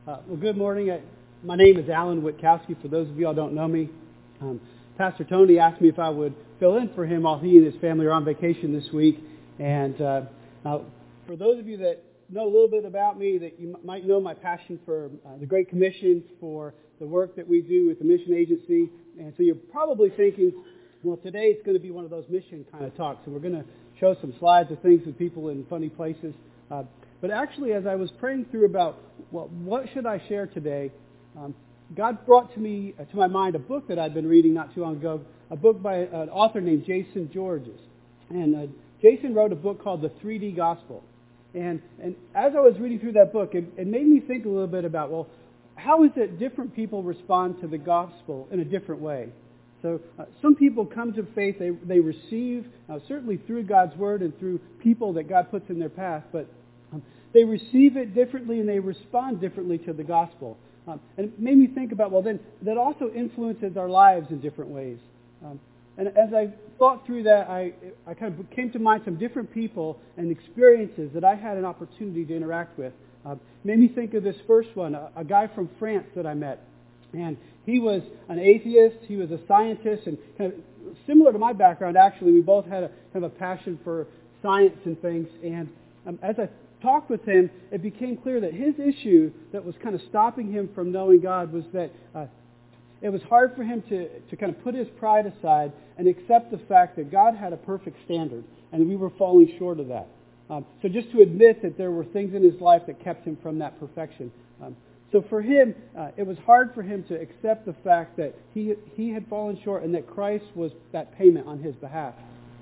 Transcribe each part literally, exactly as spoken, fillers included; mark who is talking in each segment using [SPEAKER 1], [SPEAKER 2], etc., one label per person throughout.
[SPEAKER 1] Uh, well, good morning. I, my name is Alan Witkowski. For those of you who don't know me, um, Pastor Tony asked me if I would fill in for him while he and his family are on vacation this week. And uh, uh, for those of you that know a little bit about me, that you m- might know my passion for uh, the Great Commission, for the work that we do with the mission agency. And so you're probably thinking, well, today it's going to be one of those mission kind of talks, and we're going to show some slides of things with people in funny places. Uh, But actually, as I was praying through about, well, what should I share today, um, God brought to me, uh, to my mind, a book that I'd been reading not too long ago, a book by an author named Jason Georges. And uh, Jason wrote a book called The three D Gospel. And and as I was reading through that book, it, it made me think a little bit about, well, how is it different people respond to the gospel in a different way? So uh, some people come to faith, they, they receive, uh, certainly through God's Word and through people that God puts in their path, but Um, they receive it differently and they respond differently to the gospel. Um, and it made me think about, well, then that also influences our lives in different ways. Um, and as I thought through that, I, I kind of came to mind some different people and experiences that I had an opportunity to interact with. Uh, made me think of this first one, a, a guy from France that I met. And he was an atheist, he was a scientist, and kind of similar to my background, actually, we both had a kind of a passion for science and things. And um, as I talked with him, it became clear that his issue that was kind of stopping him from knowing God was that uh, it was hard for him to, to kind of put his pride aside and accept the fact that God had a perfect standard and we were falling short of that. Um, so just to admit that there were things in his life that kept him from that perfection. Um, so for him, uh, it was hard for him to accept the fact that he he had fallen short and that Christ was that payment on his behalf.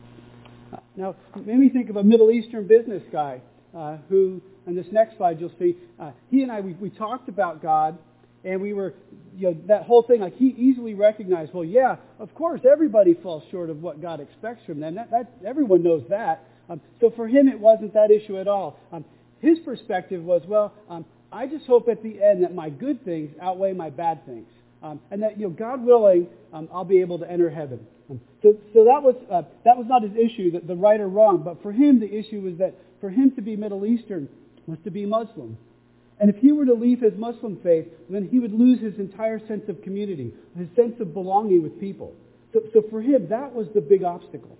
[SPEAKER 1] Uh, now, it made me think of a Middle Eastern business guy. Uh, who, on this next slide you'll see, uh, he and I, we, we talked about God, and we were, you know, that whole thing, like he easily recognized, well, yeah, of course, everybody falls short of what God expects from them. That, that, everyone knows that. Um, so for him, it wasn't that issue at all. Um, his perspective was, well, um, I just hope at the end that my good things outweigh my bad things. Um, and that, you know, God willing, um, I'll be able to enter heaven. Um, so, so that was uh, that was not his issue, that the right or wrong. But for him, the issue was that for him to be Middle Eastern was to be Muslim. And if he were to leave his Muslim faith, then he would lose his entire sense of community, his sense of belonging with people. So, so for him, that was the big obstacle.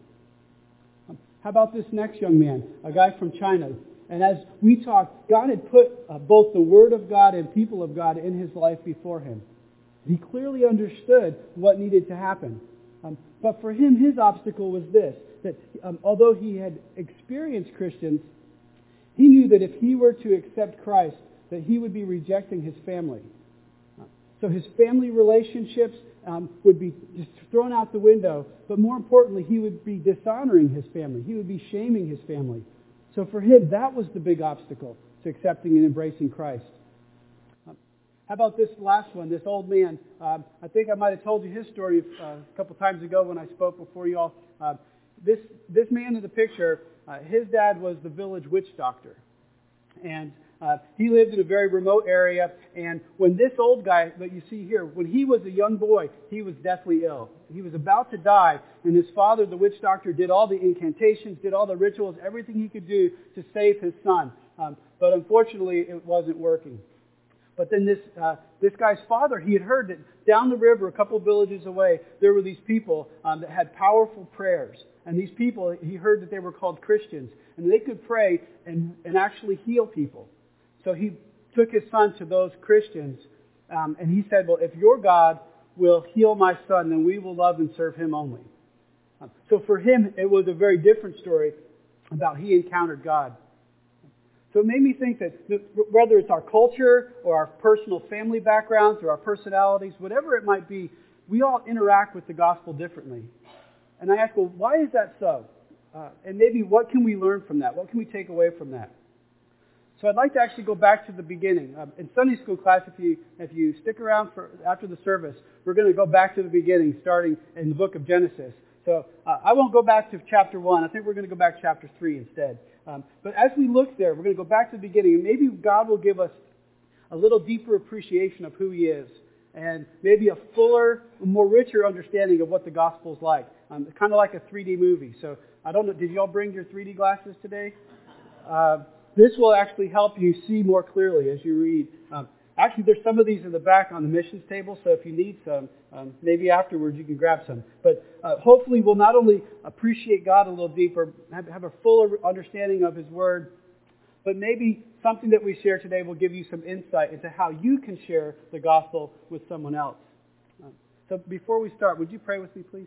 [SPEAKER 1] Um, how about this next young man, a guy from China? And as we talked, God had put uh, both the Word of God and people of God in his life before him. He clearly understood what needed to happen. Um, but for him, his obstacle was this, that um, although he had experienced Christians, he knew that if he were to accept Christ, that he would be rejecting his family. Uh, so his family relationships um, would be just thrown out the window, but more importantly, he would be dishonoring his family. He would be shaming his family. So for him, that was the big obstacle to accepting and embracing Christ. How about this last one, this old man? Um, I think I might have told you his story uh, a couple times ago when I spoke before you all. Uh, this this man in the picture, uh, his dad was the village witch doctor. And uh, he lived in a very remote area. And when this old guy that you see here, when he was a young boy, he was deathly ill. He was about to die. And his father, the witch doctor, did all the incantations, did all the rituals, everything he could do to save his son. Um, but unfortunately, it wasn't working. But then this uh, this guy's father, he had heard that down the river, a couple villages away, there were these people um, that had powerful prayers. And these people, he heard that they were called Christians. And they could pray and, and actually heal people. So he took his son to those Christians. Um, and he said, well, if your God will heal my son, then we will love and serve him only. Um, so for him, it was a very different story about he encountered God. So it made me think that whether it's our culture or our personal family backgrounds or our personalities, whatever it might be, we all interact with the gospel differently. And I ask, well, why is that so? Uh, and maybe what can we learn from that? What can we take away from that? So I'd like to actually go back to the beginning. Um, in Sunday school class, if you if you stick around for after the service, we're going to go back to the beginning, starting in the book of Genesis. So uh, I won't go back to chapter one. I think we're going to go back to chapter three instead. Um, but as we look there, we're going to go back to the beginning, and maybe God will give us a little deeper appreciation of who He is, and maybe a fuller, more richer understanding of what the gospel's like. Um, it's kind of like a three D movie. So I don't know, did you all bring your three D glasses today? Uh, this will actually help you see more clearly as you read. Um, actually, there's some of these in the back on the missions table, so if you need some, um, maybe afterwards you can grab some. But uh, hopefully we'll not only appreciate God a little deeper, have, have a fuller understanding of His Word, but maybe something that we share today will give you some insight into how you can share the gospel with someone else. Um, so before we start, would you pray with me, please?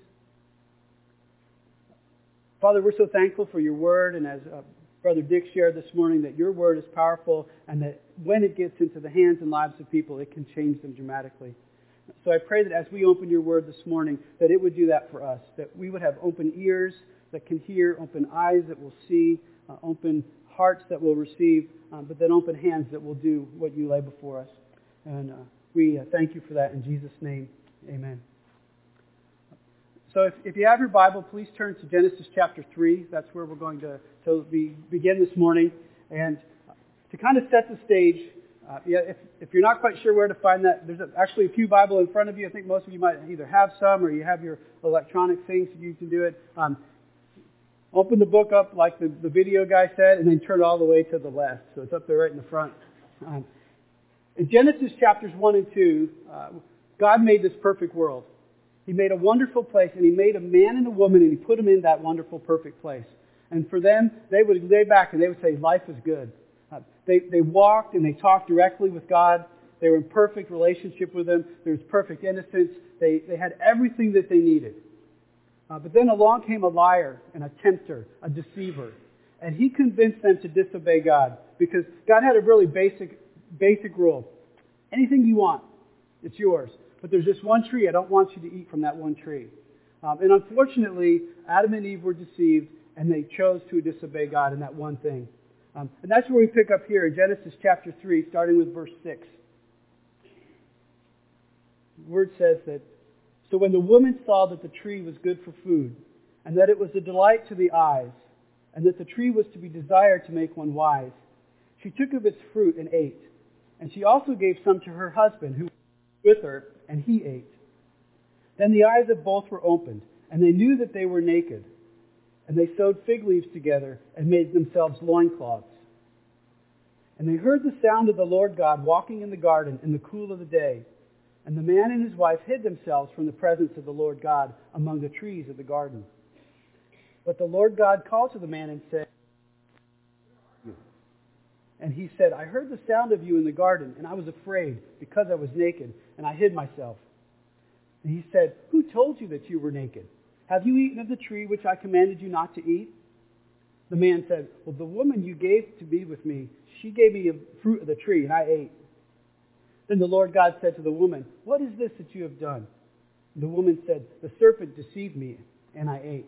[SPEAKER 1] Father, we're so thankful for your Word, and as uh, Brother Dick shared this morning, that your Word is powerful, and that when it gets into the hands and lives of people, it can change them dramatically. So I pray that as we open your Word this morning, that it would do that for us, that we would have open ears that can hear, open eyes that will see, uh, open hearts that will receive, um, but then open hands that will do what you lay before us. And uh, we uh, thank you for that in Jesus' name. Amen. So if, if you have your Bible, please turn to Genesis chapter three. That's where we're going to, to be, begin this morning. And to kind of set the stage, uh, yeah, if, if you're not quite sure where to find that, there's actually a pew Bible in front of you. I think most of you might either have some or you have your electronic things so you can do it. Um, open the book up like the, the video guy said, and then turn it all the way to the left. So it's up there right in the front. Um, in Genesis chapters one and two, uh, God made this perfect world. He made a wonderful place, and He made a man and a woman, and He put them in that wonderful, perfect place. And for them, they would lay back and they would say, life is good. Uh, they, they walked and they talked directly with God. They were in perfect relationship with Him. There was perfect innocence. They, they had everything that they needed. Uh, but then along came a liar and a tempter, a deceiver. And he convinced them to disobey God, because God had a really basic, basic rule. Anything you want, it's yours. But there's just one tree. I don't want you to eat from that one tree. Um, and unfortunately, Adam and Eve were deceived, and they chose to disobey God in that one thing. Um, and that's where we pick up here in Genesis chapter three, starting with verse six. The word says that, so when the woman saw that the tree was good for food, and that it was a delight to the eyes, and that the tree was to be desired to make one wise, she took of its fruit and ate. And she also gave some to her husband, who was with her, and he ate. Then the eyes of both were opened, and they knew that they were naked. And they sewed fig leaves together and made themselves loincloths. And they heard the sound of the Lord God walking in the garden in the cool of the day. And the man and his wife hid themselves from the presence of the Lord God among the trees of the garden. But the Lord God called to the man and said, and he said, I heard the sound of you in the garden, and I was afraid, because I was naked, and I hid myself. And he said, who told you that you were naked? Have you eaten of the tree which I commanded you not to eat? The man said, well, the woman you gave to be with me, she gave me a fruit of the tree, and I ate. Then the Lord God said to the woman, what is this that you have done? The woman said, the serpent deceived me, and I ate.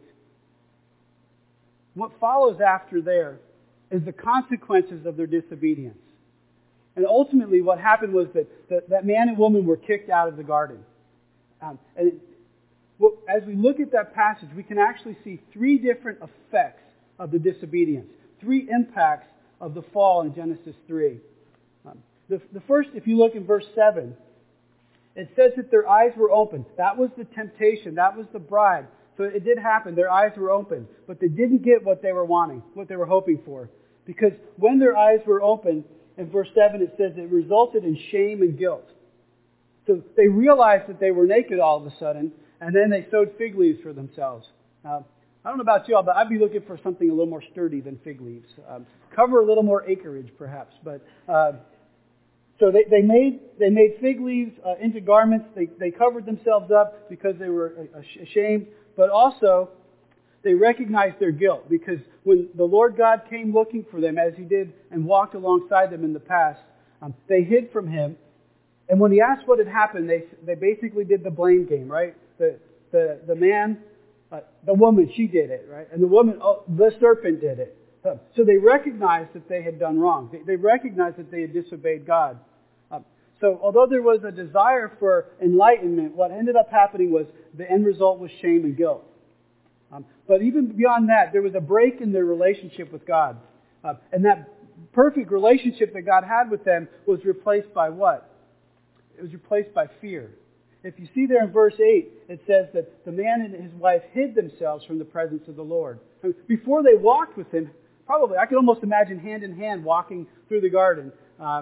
[SPEAKER 1] What follows after there is the consequences of their disobedience. And ultimately what happened was that that, that man and woman were kicked out of the garden. Um, and it, well, as we look at that passage, we can actually see three different effects of the disobedience. Three impacts of the fall in Genesis three. Um, the, the first, if you look in verse seven, it says that their eyes were opened. That was the temptation. That was the bribe. So it did happen. Their eyes were open. But they didn't get what they were wanting, what they were hoping for. Because when their eyes were open, in verse seven it says it resulted in shame and guilt. So they realized that they were naked all of a sudden, and then they sewed fig leaves for themselves. Now, I don't know about y'all, but I'd be looking for something a little more sturdy than fig leaves. Um, cover a little more acreage, perhaps. But uh, so they, they made they made fig leaves uh, into garments. They they covered themselves up because they were ashamed. But also, they recognized their guilt, because when the Lord God came looking for them, as He did and walked alongside them in the past, um, they hid from Him. And when He asked what had happened, they they basically did the blame game, right? The the the man, uh, the woman, she did it, right? And the woman, oh, the serpent did it. Uh, so they recognized that they had done wrong. They, they recognized that they had disobeyed God. Uh, so although there was a desire for enlightenment, what ended up happening was the end result was shame and guilt. Um, but even beyond that, there was a break in their relationship with God. Uh, and that perfect relationship that God had with them was replaced by what? It was replaced by fear. If you see there in verse eight, it says that the man and his wife hid themselves from the presence of the Lord. So before they walked with Him, probably, I could almost imagine hand in hand walking through the garden. Um,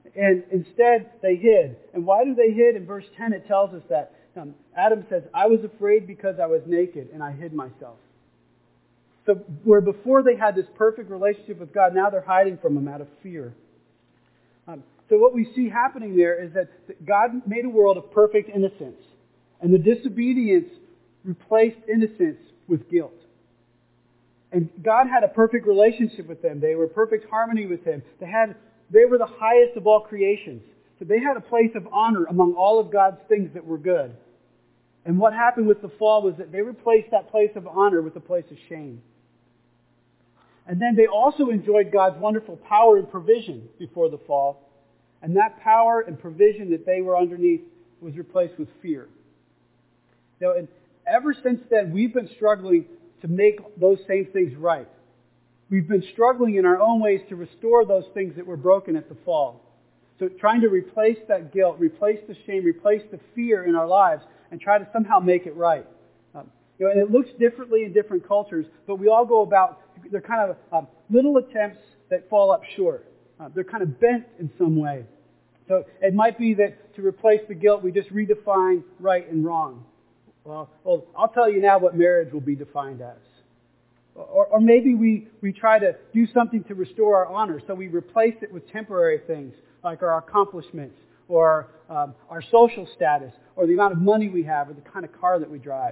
[SPEAKER 1] And instead, they hid. And why do they hid? In verse ten, it tells us that um, Adam says, I was afraid because I was naked, and I hid myself. So where before they had this perfect relationship with God, now they're hiding from Him out of fear. Um, so what we see happening there is that God made a world of perfect innocence. And the disobedience replaced innocence with guilt. And God had a perfect relationship with them. They were in perfect harmony with Him. They had, they were the highest of all creations. So they had a place of honor among all of God's things that were good. And what happened with the fall was that they replaced that place of honor with a place of shame. And then they also enjoyed God's wonderful power and provision before the fall. And that power and provision that they were underneath was replaced with fear. Now, and ever since then, we've been struggling to make those same things right. We've been struggling in our own ways to restore those things that were broken at the fall. So trying to replace that guilt, replace the shame, replace the fear in our lives, and try to somehow make it right. Um, you know, and it looks differently in different cultures, but we all go about, they're kind of uh, little attempts that fall up short. Uh, they're kind of bent in some way. So it might be that to replace the guilt, we just redefine right and wrong. Well, well, I'll tell you now what marriage will be defined as. Or, or maybe we, we try to do something to restore our honor, so we replace it with temporary things, like our accomplishments, or um, our social status, or the amount of money we have, or the kind of car that we drive.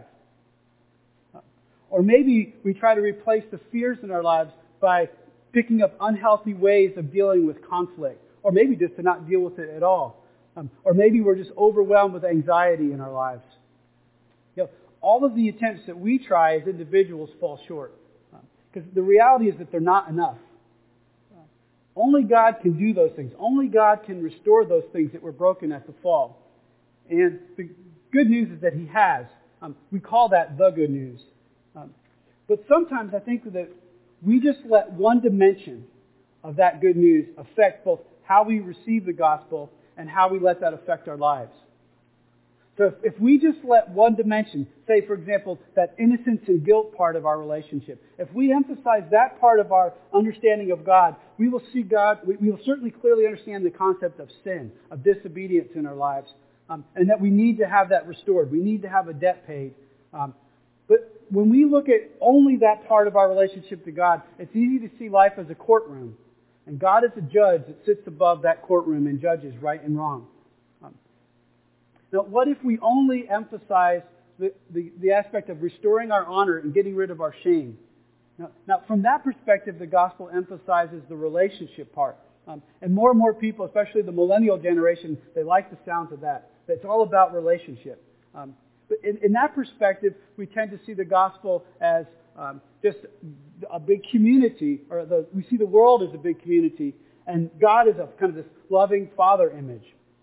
[SPEAKER 1] Or maybe we try to replace the fears in our lives by picking up unhealthy ways of dealing with conflict, or maybe just to not deal with it at all. Um, or maybe we're just overwhelmed with anxiety in our lives. You know, all of the attempts that we try as individuals fall short. Because the reality is that they're not enough. Uh, only God can do those things. Only God can restore those things that were broken at the fall. And the good news is that He has. Um, we call that the good news. Um, but sometimes I think that we just let one dimension of that good news affect both how we receive the gospel and how we let that affect our lives. So if, if we just let one dimension, say for example, that innocence and guilt part of our relationship, if we emphasize that part of our understanding of God, we will see God, we, we will certainly clearly understand the concept of sin, of disobedience in our lives, um, and that we need to have that restored. We need to have a debt paid. Um, but when we look at only that part of our relationship to God, it's easy to see life as a courtroom. And God is a judge that sits above that courtroom and judges right and wrong. Now, what if we only emphasize the, the, the aspect of restoring our honor and getting rid of our shame? Now, now from that perspective, the gospel emphasizes the relationship part. Um, and more and more people, especially the millennial generation, they like the sounds of that. It's all about relationship. Um, but in, in that perspective, we tend to see the gospel as um, just a big community, or the, we see the world as a big community, and God is a kind of this loving Father image.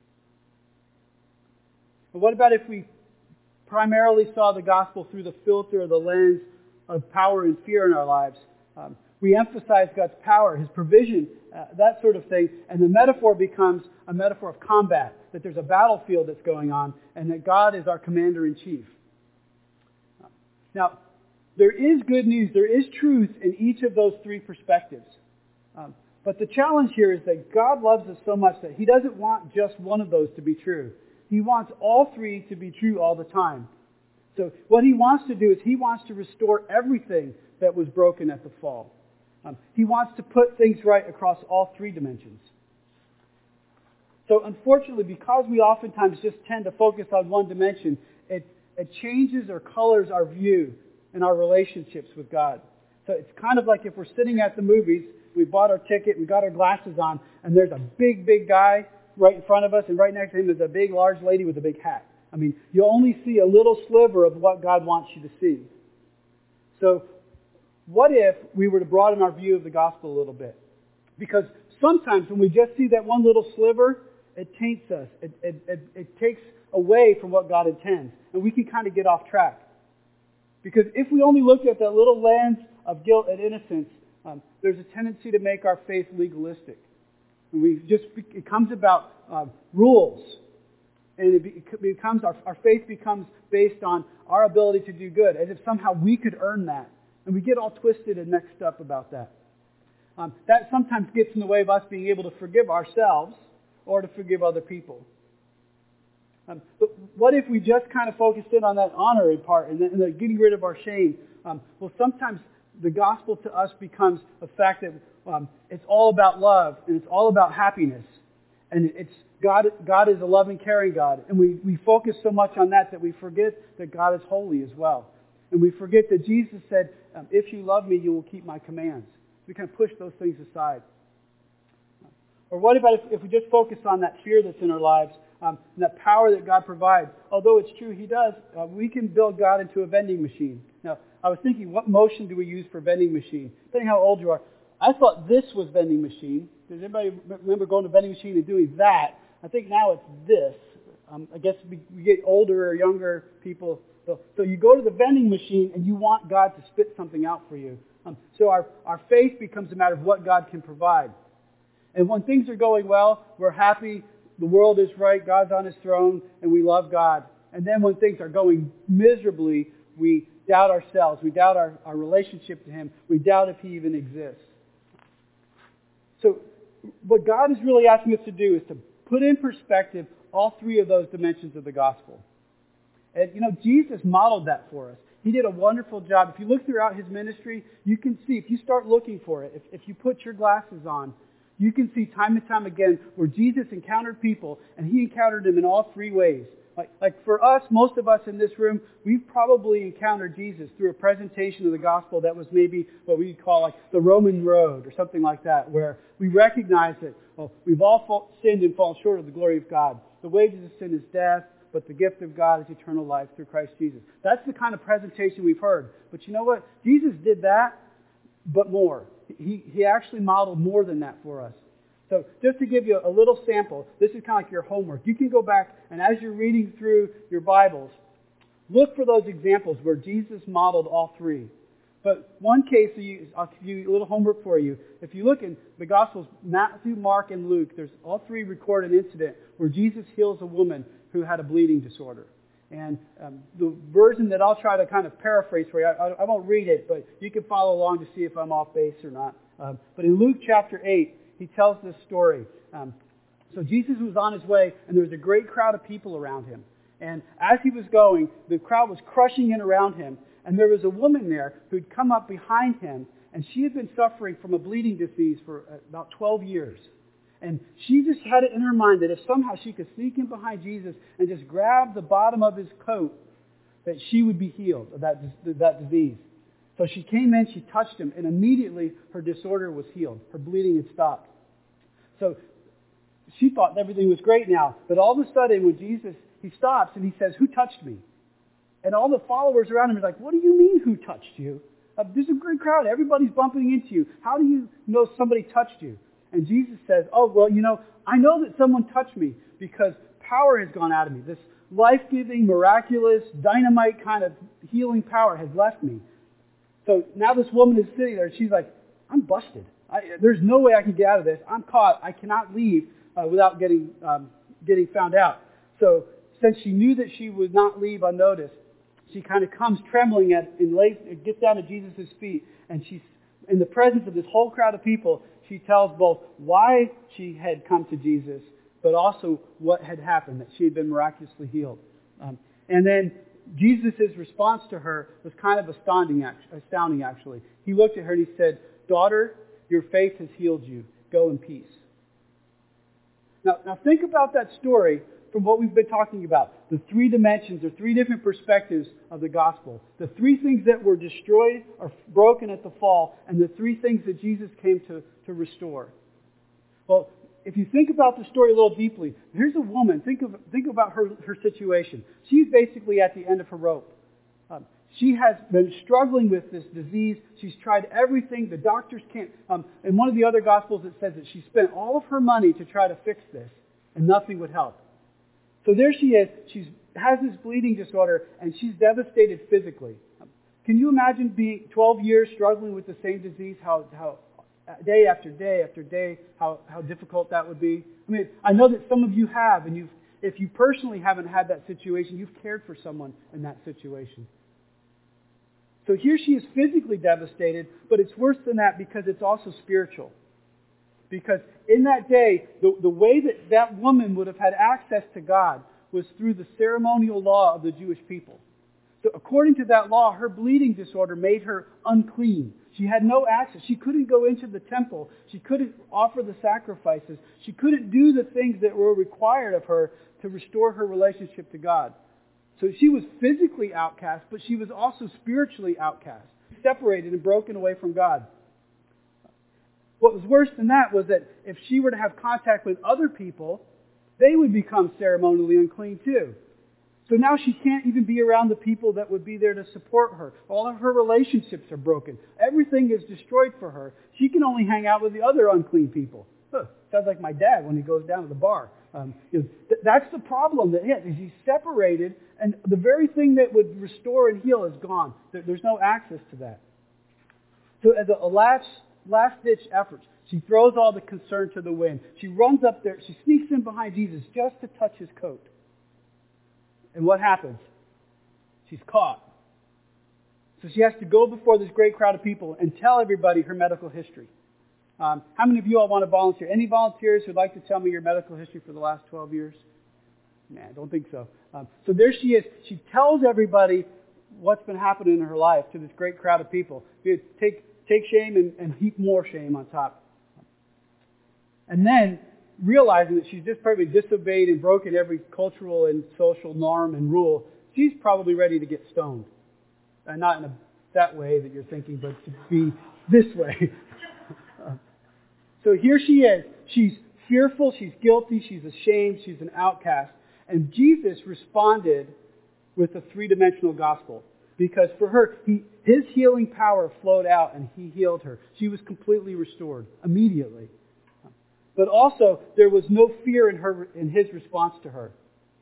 [SPEAKER 1] But what about if we primarily saw the gospel through the filter or the lens of power and fear in our lives? Um, we emphasize God's power, His provision, uh, that sort of thing, and the metaphor becomes a metaphor of combat, that there's a battlefield that's going on, and that God is our commander-in-chief. Now, there is good news, there is truth in each of those three perspectives. Um, but the challenge here is that God loves us so much that He doesn't want just one of those to be true. He wants all three to be true all the time. So what He wants to do is He wants to restore everything that was broken at the fall. Um, he wants to put things right across all three dimensions. So unfortunately, because we oftentimes just tend to focus on one dimension, it, it changes or colors our view and our relationships with God. So it's kind of like if we're sitting at the movies, we bought our ticket, we got our glasses on, and there's a big, big guy right in front of us, and right next to him is a big, large lady with a big hat. I mean, you only see a little sliver of what God wants you to see. So what if we were to broaden our view of the gospel a little bit? Because sometimes when we just see that one little sliver, it taints us. It, it, it, it takes away from what God intends. And we can kind of get off track. Because if we only looked at that little lens of guilt and innocence, um, there's a tendency to make our faith legalistic. And we just it comes about uh, rules, and it becomes our, our faith becomes based on our ability to do good, as if somehow we could earn that, and we get all twisted and mixed up about that. Um, that sometimes gets in the way of us being able to forgive ourselves, or to forgive other people. Um, but what if we just kind of focused in on that honoring part and the, and the getting rid of our shame? Um, well, sometimes the gospel to us becomes a fact that um, it's all about love and it's all about happiness. And it's God, God is a loving, caring God. And we, we focus so much on that that we forget that God is holy as well. And we forget that Jesus said, um, if you love me, you will keep my commands. We kind of push those things aside. Or what about if, if we just focus on that fear that's in our lives, um, and that power that God provides? Although it's true He does, uh, we can build God into a vending machine. Now, I was thinking, what motion do we use for vending machine? Depending how old you are. I thought this was vending machine. Does anybody remember going to vending machine and doing that? I think now it's this. Um, I guess we, we get older or younger people. So, so you go to the vending machine and you want God to spit something out for you. Um, so our, our faith becomes a matter of what God can provide. And when things are going well, we're happy, the world is right, God's on His throne, and we love God. And then when things are going miserably, we doubt ourselves, we doubt our, our relationship to Him, we doubt if He even exists. So what God is really asking us to do is to put in perspective all three of those dimensions of the gospel. And, you know, Jesus modeled that for us. He did a wonderful job. If you look throughout His ministry, you can see, if you start looking for it, if, if you put your glasses on, you can see time and time again where Jesus encountered people, and He encountered them in all three ways. Like, like for us, most of us in this room, we've probably encountered Jesus through a presentation of the gospel that was maybe what we call like the Roman road or something like that, where we recognize that, well, we've all fall, sinned and fallen short of the glory of God. The wages of sin is death, but the gift of God is eternal life through Christ Jesus. That's the kind of presentation we've heard. But you know what? Jesus did that, but more. He, he actually modeled more than that for us. So just to give you a little sample, this is kind of like your homework. You can go back and as you're reading through your Bibles, look for those examples where Jesus modeled all three. But one case, I'll give you a little homework for you. If you look in the Gospels, Matthew, Mark, and Luke, there's all three record an incident where Jesus heals a woman who had a bleeding disorder. And um, the version that I'll try to kind of paraphrase for you, I, I won't read it, but you can follow along to see if I'm off base or not. Um, but in Luke chapter eight, he tells this story. Um, so Jesus was on his way, and there was a great crowd of people around him. And as he was going, the crowd was crushing in around him. And there was a woman there who'd come up behind him, and she had been suffering from a bleeding disease for about twelve years. And she just had it in her mind that if somehow she could sneak in behind Jesus and just grab the bottom of his coat, that she would be healed of that, that disease. So she came in, she touched him, and immediately her disorder was healed. Her bleeding had stopped. So she thought everything was great now. But all of a sudden, when Jesus, he stops and he says, "Who touched me?" And all the followers around him are like, "What do you mean, who touched you? Uh, there's a great crowd. Everybody's bumping into you. How do you know somebody touched you?" And Jesus says, "Oh, well, you know, I know that someone touched me because power has gone out of me. This life-giving, miraculous, dynamite kind of healing power has left me." So now this woman is sitting there and she's like, "I'm busted. I, there's no way I can get out of this. I'm caught. I cannot leave uh, without getting um, getting found out." So since she knew that she would not leave unnoticed, she kind of comes trembling at and lays, gets down to Jesus' feet, and she's in the presence of this whole crowd of people. She tells both why she had come to Jesus, but also what had happened, that she had been miraculously healed. Um, and then Jesus' response to her was kind of astounding, astounding, actually. He looked at her and he said, "Daughter, your faith has healed you. Go in peace." Now, now think about that story from what we've been talking about. The three dimensions or three different perspectives of the gospel. The three things that were destroyed or broken at the fall, and the three things that Jesus came to, to restore. Well, if you think about the story a little deeply, here's a woman. Think of think about her, her situation. She's basically at the end of her rope. Um, she has been struggling with this disease. She's tried everything. The doctors can't. Um, in one of the other Gospels, it says that she spent all of her money to try to fix this, and nothing would help. So there she is. She has this bleeding disorder, and she's devastated physically. Um, can you imagine being twelve years struggling with the same disease? How how day after day after day, how, how difficult that would be. I mean, I know that some of you have, and you've, if you personally haven't had that situation, you've cared for someone in that situation. So here she is physically devastated, but it's worse than that because it's also spiritual. Because in that day, the, the way that that woman would have had access to God was through the ceremonial law of the Jewish people. So according to that law, her bleeding disorder made her unclean. She had no access. She couldn't go into the temple. She couldn't offer the sacrifices. She couldn't do the things that were required of her to restore her relationship to God. So she was physically outcast, but she was also spiritually outcast, separated and broken away from God. What was worse than that was that if she were to have contact with other people, they would become ceremonially unclean too. So now she can't even be around the people that would be there to support her. All of her relationships are broken. Everything is destroyed for her. She can only hang out with the other unclean people. Huh, sounds like my dad when he goes down to the bar. Um, you know, th- that's the problem that he has, is he's separated, and the very thing that would restore and heal is gone. There, there's no access to that. So as a, a last, last-ditch effort, she throws all the concern to the wind. She runs up there. She sneaks in behind Jesus just to touch his coat. And what happens? She's caught. So she has to go before this great crowd of people and tell everybody her medical history. Um, how many of you all want to volunteer? Any volunteers who'd like to tell me your medical history for the last twelve years? Nah, I don't think so. Um, so there she is. She tells everybody what's been happening in her life to this great crowd of people. Take, take shame and, and heap more shame on top. And then, realizing that she's just probably disobeyed and broken every cultural and social norm and rule, she's probably ready to get stoned. And not in a, that way that you're thinking, but to be this way. So here she is. She's fearful, she's guilty, she's ashamed, she's an outcast. And Jesus responded with a three-dimensional gospel. Because for her, he, his healing power flowed out and he healed her. She was completely restored immediately. But also, there was no fear in her in his response to her.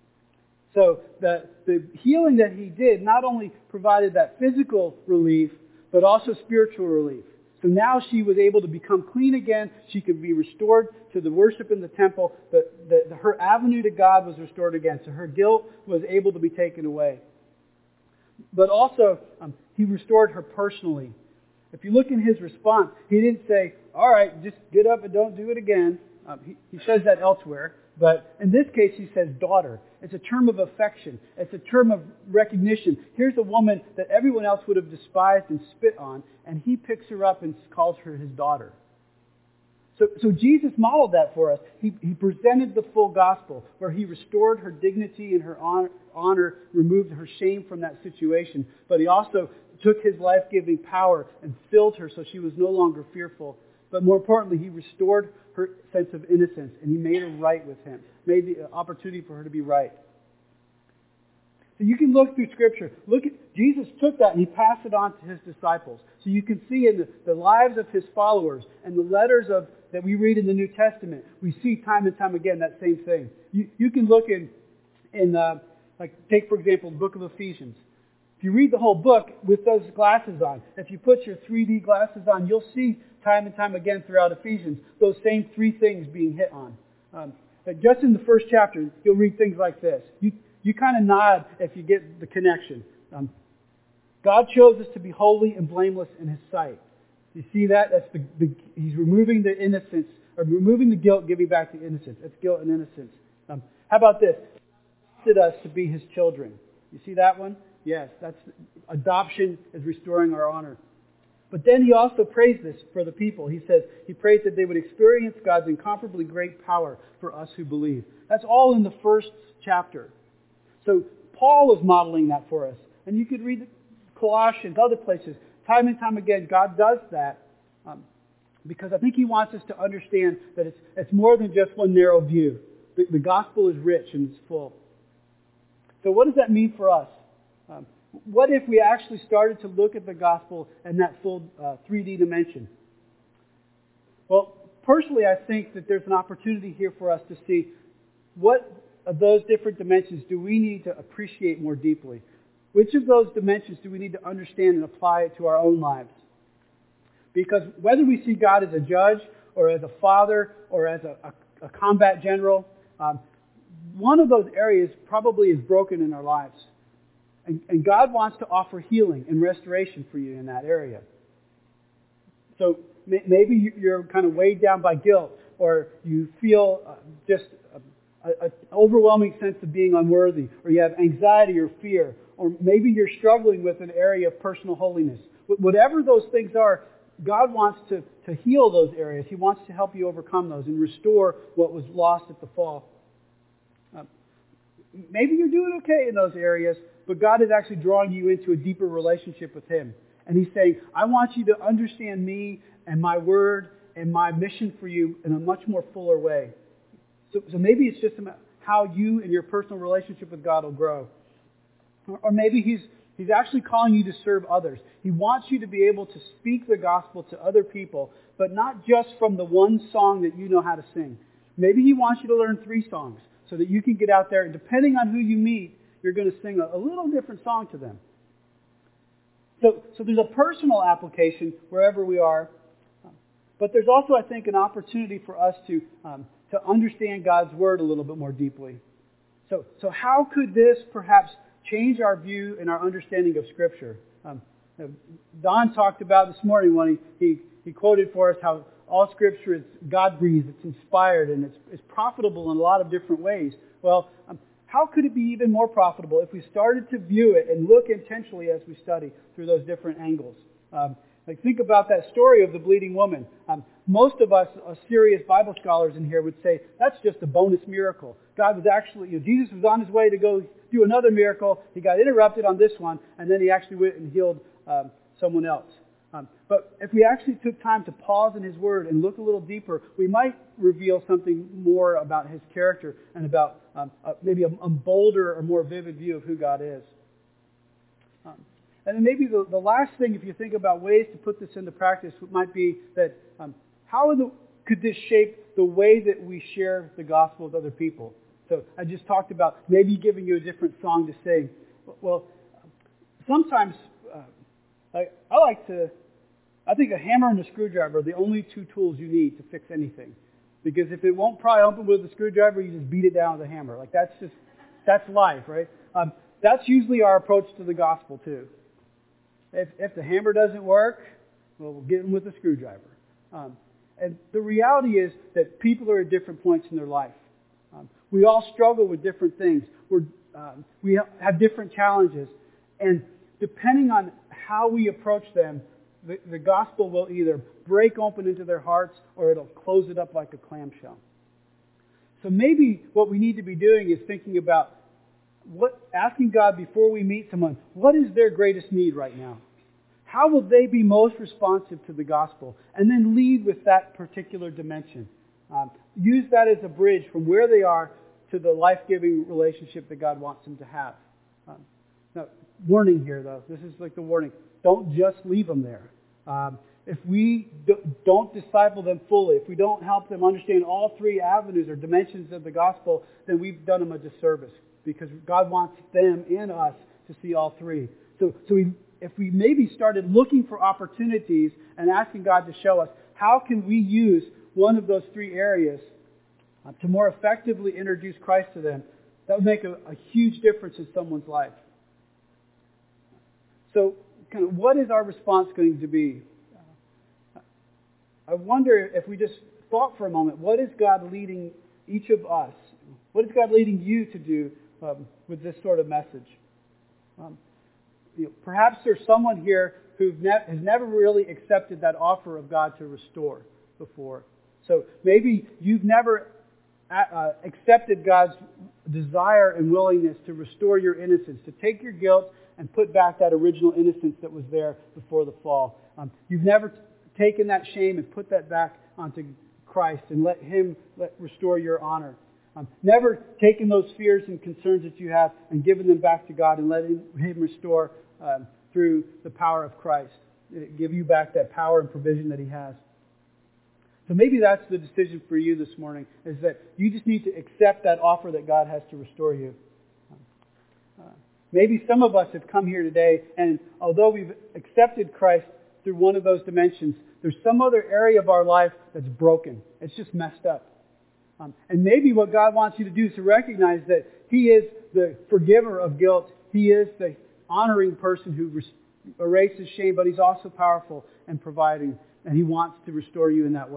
[SPEAKER 1] So the, the healing that he did not only provided that physical relief, but also spiritual relief. So now she was able to become clean again. She could be restored to the worship in the temple. But the, the, her avenue to God was restored again. So her guilt was able to be taken away. But also, um, he restored her personally. If you look in his response, he didn't say, all right, just get up and don't do it again. Um, he, he says that elsewhere. But in this case, he says daughter. It's a term of affection. It's a term of recognition. Here's a woman that everyone else would have despised and spit on, and he picks her up and calls her his daughter. So, so Jesus modeled that for us. He, he presented the full gospel, where he restored her dignity and her honor, honor, removed her shame from that situation. But he also took his life-giving power and filled her so she was no longer fearful. But more importantly, he restored her sense of innocence, and he made her right with him, made the opportunity for her to be right. So you can look through Scripture. Look at Jesus took that and he passed it on to his disciples. So you can see in the, the lives of his followers and the letters of that we read in the New Testament, we see time and time again that same thing. You, you can look in, in uh, like take for example, the book of Ephesians. If you read the whole book with those glasses on, if you put your three D glasses on, you'll see time and time again throughout Ephesians those same three things being hit on. Um, just in the first chapter, you'll read things like this. You you kind of nod if you get the connection. Um, God chose us to be holy and blameless in His sight. You see that? That's the, the He's removing the innocence, or removing the guilt, giving back the innocence. That's guilt and innocence. Um, how about this? He adopted us to be His children. You see that one? Yes, that's adoption is restoring our honor. But then he also prays this for the people. He says, he prays that they would experience God's incomparably great power for us who believe. That's all in the first chapter. So Paul was modeling that for us. And you could read Colossians, other places. Time and time again, God does that um, because I think he wants us to understand that it's, it's more than just one narrow view. The, the gospel is rich and it's full. So what does that mean for us? Um, what if we actually started to look at the gospel in that full uh, three D dimension? Well, personally, I think that there's an opportunity here for us to see what of those different dimensions do we need to appreciate more deeply. Which of those dimensions do we need to understand and apply it to our own lives? Because whether we see God as a judge or as a father or as a, a, a combat general, um, one of those areas probably is broken in our lives. And, and God wants to offer healing and restoration for you in that area. So may, maybe you're kind of weighed down by guilt. or you feel uh, just an overwhelming sense of being unworthy, or you have anxiety or fear, or maybe you're struggling with an area of personal holiness. Whatever those things are, God wants to, to heal those areas. He wants to help you overcome those and restore what was lost at the fall. Uh, maybe you're doing okay in those areas, but God is actually drawing you into a deeper relationship with Him. And He's saying, I want you to understand me and my word and my mission for you in a much more fuller way. So, so maybe it's just about how you and your personal relationship with God will grow. Or, or maybe He's He's actually calling you to serve others. He wants you to be able to speak the gospel to other people, but not just from the one song that you know how to sing. Maybe He wants you to learn three songs so that you can get out there, and depending on who you meet, you're going to sing a, a little different song to them. So, so there's a personal application wherever we are, but there's also, I think, an opportunity for us to um, to understand God's Word a little bit more deeply. So, so how could this perhaps change our view and our understanding of Scripture? Um, Don talked about this morning when he, he, he quoted for us how all Scripture is God-breathed, it's inspired, and it's, it's profitable in a lot of different ways. Well, um, how could it be even more profitable if we started to view it and look intentionally as we study through those different angles? Um, like think about that story of the bleeding woman. Um, most of us, uh, serious Bible scholars in here, would say that's just a bonus miracle. God was actually, you know, Jesus was on His way to go do another miracle. He got interrupted on this one, and then He actually went and healed um, someone else. Um, but if we actually took time to pause in His Word and look a little deeper, we might reveal something more about His character and about um, uh, maybe a, a bolder or more vivid view of who God is. Um, and then maybe the, the last thing, if you think about ways to put this into practice, might be that um, how the, could this shape the way that we share the gospel with other people? So I just talked about maybe giving you a different song to sing. Well, sometimes uh, I, I like to, I think a hammer and a screwdriver are the only two tools you need to fix anything. Because if it won't pry open with a screwdriver, you just beat it down with a hammer. Like that's just, that's life, right? Um, that's usually our approach to the gospel too. If, if the hammer doesn't work, well, we'll get them with a screwdriver. Um, and the reality is that people are at different points in their life. Um, we all struggle with different things. We're, um, we have different challenges. And depending on how we approach them, the, the gospel will either break open into their hearts or it'll close it up like a clamshell. So maybe what we need to be doing is thinking about what, asking God before we meet someone, what is their greatest need right now? How will they be most responsive to the gospel? And then lead with that particular dimension. Um, use that as a bridge from where they are to the life-giving relationship that God wants them to have. Um, now, warning here, though. This is like the warning. Don't just leave them there. Um, if we do, don't disciple them fully, if we don't help them understand all three avenues or dimensions of the gospel, then we've done them a disservice. Because God wants them and us to see all three. So, so we, if we maybe started looking for opportunities and asking God to show us, how can we use one of those three areas uh, to more effectively introduce Christ to them, that would make a, a huge difference in someone's life. So, kind of, what is our response going to be? Uh, I wonder if we just thought for a moment, what is God leading each of us? What is God leading you to do um, with this sort of message? Um, you know, perhaps there's someone here who ne- has never really accepted that offer of God to restore before. So maybe you've never uh, accepted God's desire and willingness to restore your innocence, to take your guilt and put back that original innocence that was there before the fall. Um, you've never t- taken that shame and put that back onto Christ and let Him let restore your honor. Um, never taken those fears and concerns that you have and given them back to God and letting Him restore um, through the power of Christ. Give you back that power and provision that He has. So maybe that's the decision for you this morning, is that you just need to accept that offer that God has to restore you. Uh, maybe some of us have come here today, and although we've accepted Christ through one of those dimensions, there's some other area of our life that's broken. It's just messed up. Um, and maybe what God wants you to do is to recognize that He is the forgiver of guilt. He is the honoring person who res- erases shame, but He's also powerful and providing. And He wants to restore you in that way.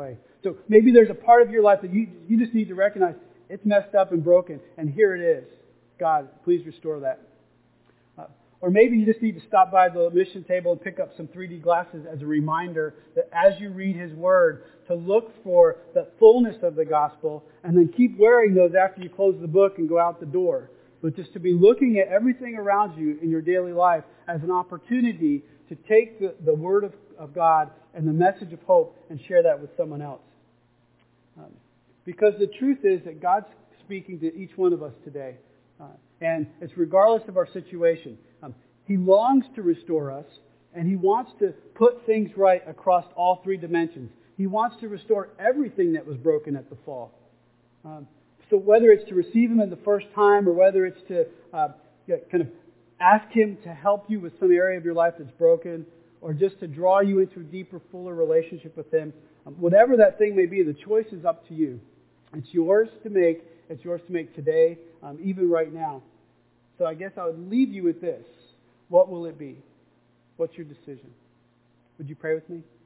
[SPEAKER 1] So maybe there's a part of your life that you, you just need to recognize it's messed up and broken, and here it is. God, please restore that. Uh, or maybe you just need to stop by the mission table and pick up some three D glasses as a reminder that as you read His Word, to look for the fullness of the gospel, and then keep wearing those after you close the book and go out the door. But just to be looking at everything around you in your daily life as an opportunity to take the, the Word of, of God and the message of hope and share that with someone else. Um, because the truth is that God's speaking to each one of us today. Uh, and it's regardless of our situation. Um, he longs to restore us, and He wants to put things right across all three dimensions. He wants to restore everything that was broken at the fall. Um, so whether it's to receive Him in the first time, or whether it's to uh, kind of ask Him to help you with some area of your life that's broken, or just to draw you into a deeper, fuller relationship with Him, um, whatever that thing may be, the choice is up to you. It's yours to make. It's yours to make today, um, even right now. So I guess I would leave you with this. What will it be? What's your decision? Would you pray with me?